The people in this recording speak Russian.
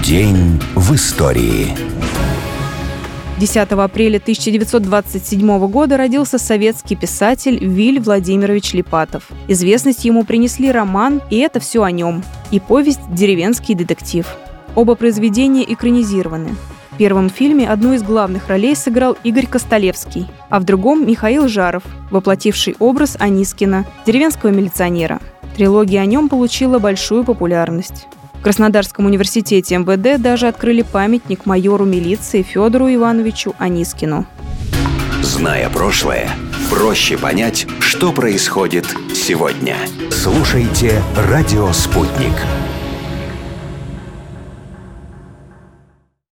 День в истории. 10 апреля 1927 года родился советский писатель Виль Владимирович Липатов. Известность ему принесли роман «И это все о нем» и повесть «Деревенский детектив». Оба произведения экранизированы. В первом фильме одну из главных ролей сыграл Игорь Костолевский, а в другом – Михаил Жаров, воплотивший образ Анискина, деревенского милиционера. Трилогия о нем получила большую популярность. В Краснодарском университете МВД даже открыли памятник майору милиции Федору Ивановичу Анискину. Зная прошлое, проще понять, что происходит сегодня. Слушайте «Радио Спутник».